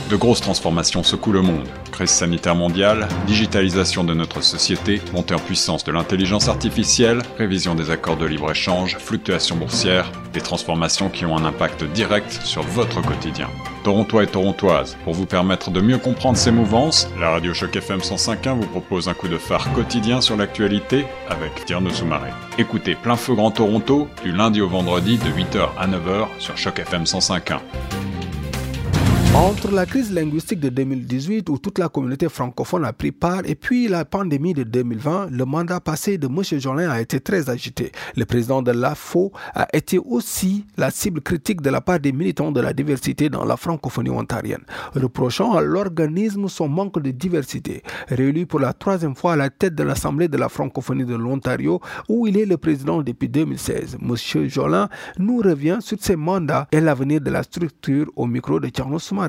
De grosses transformations secouent le monde. Crise sanitaire mondiale, digitalisation de notre société, montée en puissance de l'intelligence artificielle, révision des accords de libre-échange, fluctuations boursières, des transformations qui ont un impact direct sur votre quotidien. Torontois et Torontoises, pour vous permettre de mieux comprendre ces mouvances, la radio Choc FM 105.1 vous propose un coup de phare quotidien sur l'actualité avec Tierno Soumaré. Écoutez Plein Feu Grand Toronto du lundi au vendredi de 8h à 9h sur Choc FM 105.1. Entre la crise linguistique de 2018 où toute la communauté francophone a pris part et puis la pandémie de 2020, le mandat passé de M. Jolin a été très agité. Le président de l'AFO a été aussi la cible critique de la part des militants de la diversité dans la francophonie ontarienne, reprochant à l'organisme son manque de diversité. Réélu pour la troisième fois à la tête de l'Assemblée de la francophonie de l'Ontario, où il est le président depuis 2016, M. Jolin nous revient sur ses mandats et l'avenir de la structure au micro de Tierno Soumaré.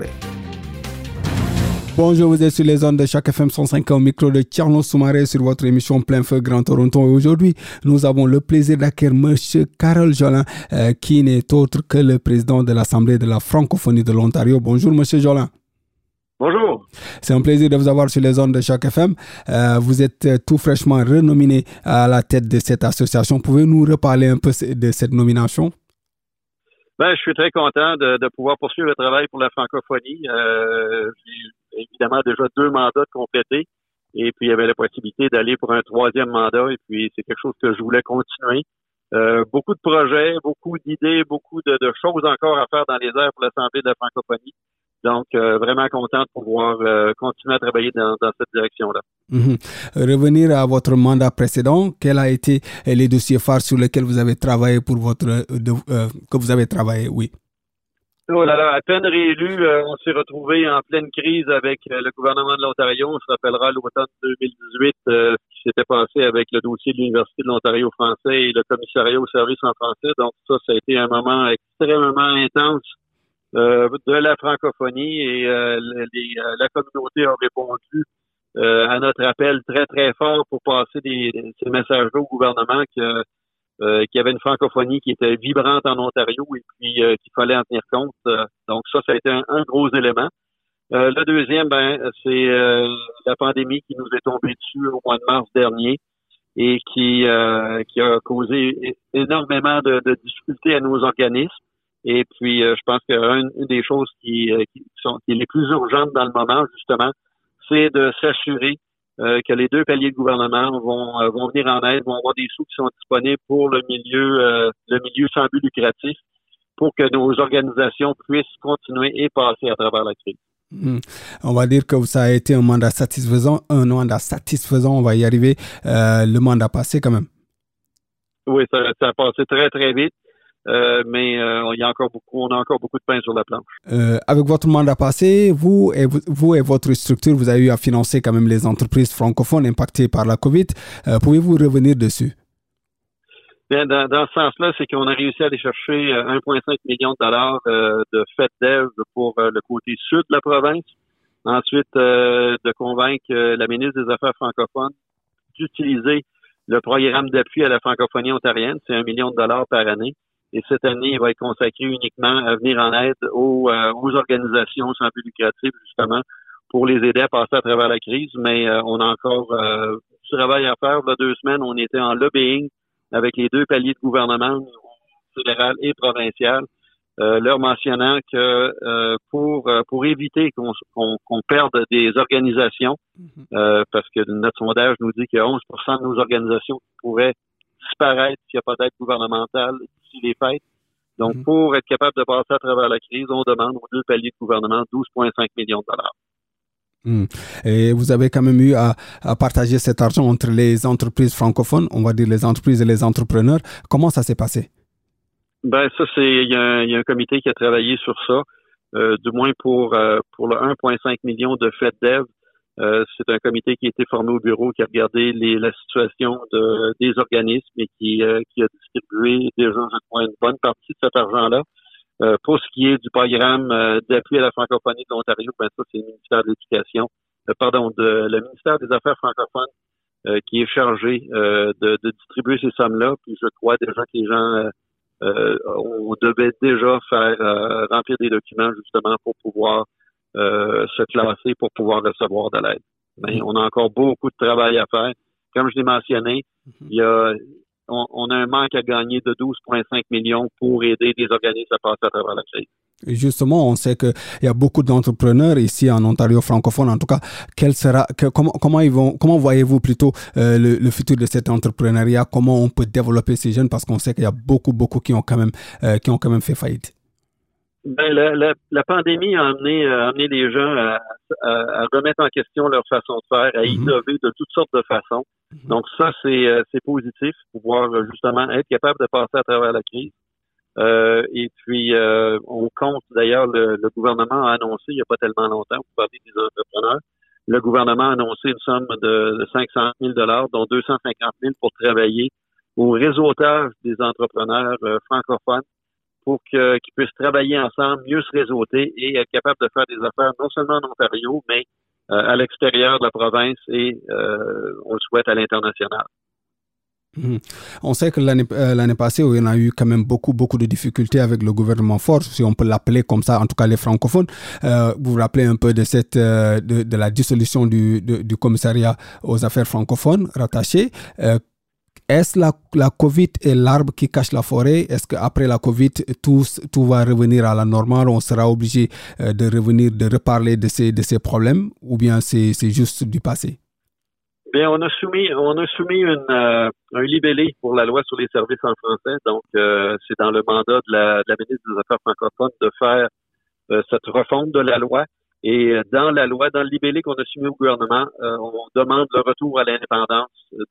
Bonjour, vous êtes sur les ondes de Choc FM 105 au micro de Tierno Soumaré sur votre émission Plein Feu Grand Toronto. Et aujourd'hui, nous avons le plaisir d'accueillir M. Carol Jolin, qui n'est autre que le président de l'Assemblée de la francophonie de l'Ontario. Bonjour, M. Jolin. Bonjour. C'est un plaisir de vous avoir sur les ondes de Choc FM. Vous êtes tout fraîchement renominé à la tête de cette association. Pouvez-vous nous reparler un peu de cette nomination? Je suis très content de pouvoir poursuivre le travail pour la francophonie. J'ai évidemment déjà 2 mandats de compléter et puis il y avait la possibilité d'aller pour un 3e mandat et puis c'est quelque chose que je voulais continuer. Beaucoup de projets, beaucoup d'idées, beaucoup de choses encore à faire dans les airs pour l'Assemblée de la francophonie. Donc, vraiment content de pouvoir continuer à travailler dans cette direction-là. Revenir à votre mandat précédent, quels ont été les dossiers phares sur lesquels vous avez travaillé que vous avez travaillé, oui? Oh là là, à peine réélu, on s'est retrouvé en pleine crise avec le gouvernement de l'Ontario. On se rappellera l'automne 2018 ce qui s'était passé avec le dossier de l'Université de l'Ontario français et le commissariat aux services en français. Donc ça a été un moment extrêmement intense de la francophonie et la communauté a répondu à notre appel très, très fort pour passer ces messages-là au gouvernement qu'il y avait une francophonie qui était vibrante en Ontario et puis qu'il fallait en tenir compte. Donc ça a été un gros élément. Le deuxième, c'est la pandémie qui nous est tombée dessus au mois de mars dernier et qui a causé énormément de difficultés à nos organismes. Et puis, je pense qu'une des choses qui est les plus urgentes dans le moment, justement, c'est de s'assurer que les 2 paliers de gouvernement vont venir en aide, vont avoir des sous qui sont disponibles pour le milieu sans but lucratif, pour que nos organisations puissent continuer et passer à travers la crise. On va dire que ça a été un mandat satisfaisant, on va y arriver. Le mandat passé, quand même. Oui, ça a passé très, très vite. Mais on a encore beaucoup de pain sur la planche. Avec votre mandat passé, vous et votre structure, vous avez eu à financer quand même les entreprises francophones impactées par la COVID. Pouvez-vous revenir dessus? Bien, dans ce sens-là, c'est qu'on a réussi à aller chercher 1,5 million de dollars de FedDev pour le côté sud de la province. Ensuite, de convaincre la ministre des Affaires francophones d'utiliser le programme d'appui à la francophonie ontarienne. C'est 1 million de dollars par année. Et cette année, il va être consacré uniquement à venir en aide aux organisations sans but lucratif, justement, pour les aider à passer à travers la crise. Mais on a encore du travail à faire. Il y a 2 semaines, on était en lobbying avec les 2 paliers de gouvernement, fédéral et provincial, leur mentionnant que pour éviter qu'on perde des organisations, parce que notre sondage nous dit qu'il y a 11 % de nos organisations qui pourraient disparaître s'il n'y a pas d'aide gouvernementale d'ici les fêtes. Donc, pour être capable de passer à travers la crise, on demande aux 2 paliers de gouvernement 12,5 millions de dollars. Et vous avez quand même eu à partager cet argent entre les entreprises francophones, on va dire les entreprises et les entrepreneurs. Comment ça s'est passé? Ça, il y a un comité qui a travaillé sur ça, du moins pour le 1,5 million de FedDev. C'est un comité qui a été formé au bureau, qui a regardé la situation des organismes et qui a distribué déjà, je crois, une bonne partie de cet argent-là. Pour ce qui est du programme d'appui à la francophonie de l'Ontario, ça, c'est le ministère de l'Éducation, le ministère des Affaires francophones qui est chargé de distribuer ces sommes-là. Puis je crois déjà que les gens on devait déjà faire remplir des documents justement pour pouvoir se classer pour pouvoir recevoir de l'aide. Mais on a encore beaucoup de travail à faire. Comme je l'ai mentionné, on a un manque à gagner de 12,5 millions pour aider des organismes à passer à travers la crise. Et justement, on sait qu'il y a beaucoup d'entrepreneurs ici en Ontario francophone. En tout cas, comment voyez-vous plutôt le futur de cet entrepreneuriat? Comment on peut développer ces jeunes? Parce qu'on sait qu'il y a beaucoup qui ont quand même fait faillite. Ben, la pandémie a amené les gens à remettre en question leur façon de faire, à innover de toutes sortes de façons. Donc ça, c'est positif, pouvoir justement être capable de passer à travers la crise. Et puis, on compte, d'ailleurs, le gouvernement a annoncé, il n'y a pas tellement longtemps, pour parler des entrepreneurs, le gouvernement a annoncé une somme de 500 000 $, dont 250 000 pour travailler au réseautage des entrepreneurs francophones pour qu'ils puissent travailler ensemble, mieux se réseauter et être capables de faire des affaires non seulement en Ontario, mais à l'extérieur de la province et, on le souhaite, à l'international. On sait que l'année passée, il y en a eu quand même beaucoup de difficultés avec le gouvernement fort, si on peut l'appeler comme ça, en tout cas les francophones. Vous vous rappelez un peu de la dissolution du commissariat aux affaires francophones rattaché. Est-ce la COVID est l'arbre qui cache la forêt? Est-ce qu'après la COVID, tout va revenir à la normale? On sera obligé de reparler de ces problèmes? Ou bien c'est juste du passé? Bien, on a soumis un libellé pour la loi sur les services en français. Donc, c'est dans le mandat de la ministre des Affaires francophones de faire cette refonte de la loi. Et dans la loi, dans le libellé qu'on a soumis au gouvernement, on demande le retour à l'indépendance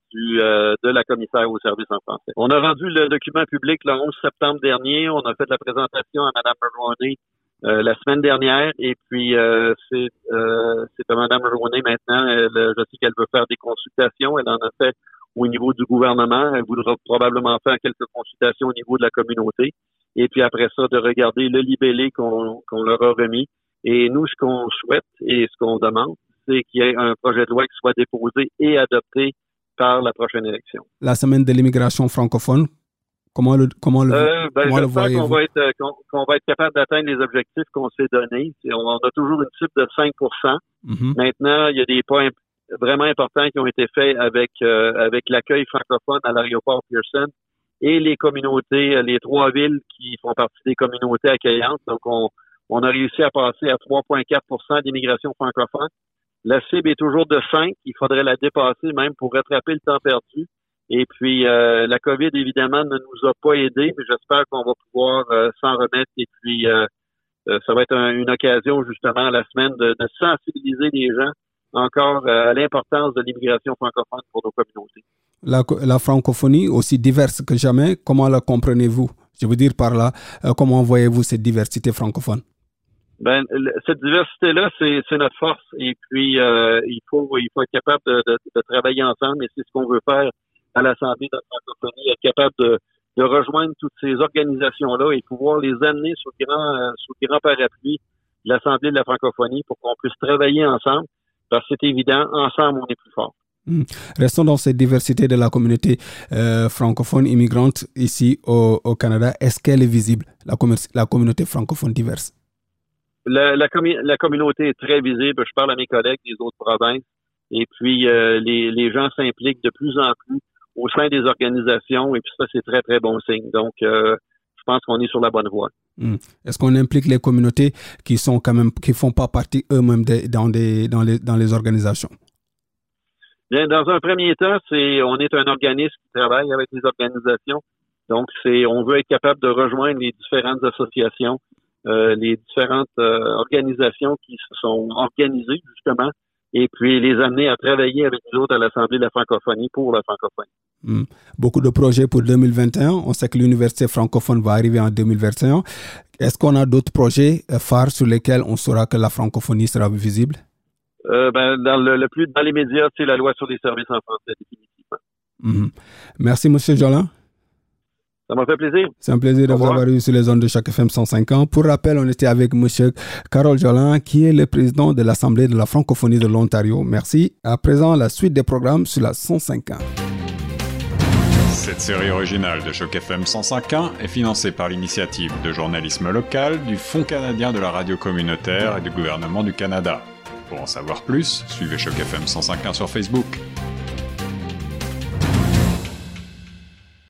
de la commissaire aux services en français. On a rendu le document public le 11 septembre dernier. On a fait la présentation à Mme Mulroney la semaine dernière. Et puis, c'est à Mme Mulroney maintenant. Je sais qu'elle veut faire des consultations. Elle en a fait au niveau du gouvernement. Elle voudra probablement faire quelques consultations au niveau de la communauté. Et puis après ça, de regarder le libellé qu'on leur a remis. Et nous, ce qu'on souhaite et ce qu'on demande, c'est qu'il y ait un projet de loi qui soit déposé et adopté par la prochaine élection. La semaine de l'immigration francophone, comment le voyez-vous? Qu'on va être capable d'atteindre les objectifs qu'on s'est donnés. On a toujours une cible de 5%. Maintenant, il y a des points vraiment importants qui ont été faits avec l'accueil francophone à l'aéroport Pearson et les communautés, les 3 villes qui font partie des communautés accueillantes. Donc, on a réussi à passer à 3,4% d'immigration francophone. La cible est toujours de 5. Il faudrait la dépasser même pour rattraper le temps perdu. Et puis, la COVID, évidemment, ne nous a pas aidés, mais j'espère qu'on va pouvoir s'en remettre. Et puis, ça va être une occasion, justement, la semaine de sensibiliser les gens encore à l'importance de l'immigration francophone pour nos communautés. La francophonie, aussi diverse que jamais, comment la comprenez-vous? Je veux dire par là, comment voyez-vous cette diversité francophone? Ben, cette diversité-là, c'est notre force. Et puis, il faut être capable de travailler ensemble. Et c'est ce qu'on veut faire à l'Assemblée de la francophonie, être capable de rejoindre toutes ces organisations-là et pouvoir les amener sous le grand parapluie de l'Assemblée de la francophonie pour qu'on puisse travailler ensemble. Parce que c'est évident, ensemble, on est plus fort. Restons dans cette diversité de la communauté francophone immigrante ici au Canada. Est-ce qu'elle est visible, la communauté francophone diverse? La communauté est très visible. Je parle à mes collègues des autres provinces. Et puis, les gens s'impliquent de plus en plus au sein des organisations. Et puis ça, c'est très, très bon signe. Donc, je pense qu'on est sur la bonne voie. Est-ce qu'on implique les communautés qui font pas partie eux-mêmes dans les organisations? Bien, dans un premier temps, on est un organisme qui travaille avec les organisations. Donc, on veut être capable de rejoindre les différentes associations, les différentes organisations qui se sont organisées, justement, et puis les amener à travailler avec nous autres à l'Assemblée de la francophonie pour la francophonie. Beaucoup de projets pour 2021. On sait que l'Université francophone va arriver en 2021. Est-ce qu'on a d'autres projets phares sur lesquels on saura que la francophonie sera visible? Dans les médias, c'est la loi sur les services en français, définitivement. Merci, M. Jolin. Ça m'a fait plaisir. C'est un plaisir de vous avoir eu sur les ondes de Choc FM 105.1. Pour rappel, on était avec M. Carol Jolin, qui est le président de l'Assemblée de la francophonie de l'Ontario. Merci. À présent, la suite des programmes sur la 105.1. Cette série originale de Choc FM 105.1 est financée par l'initiative de journalisme local du Fonds canadien de la radio communautaire et du gouvernement du Canada. Pour en savoir plus, suivez Choc FM 105.1 sur Facebook.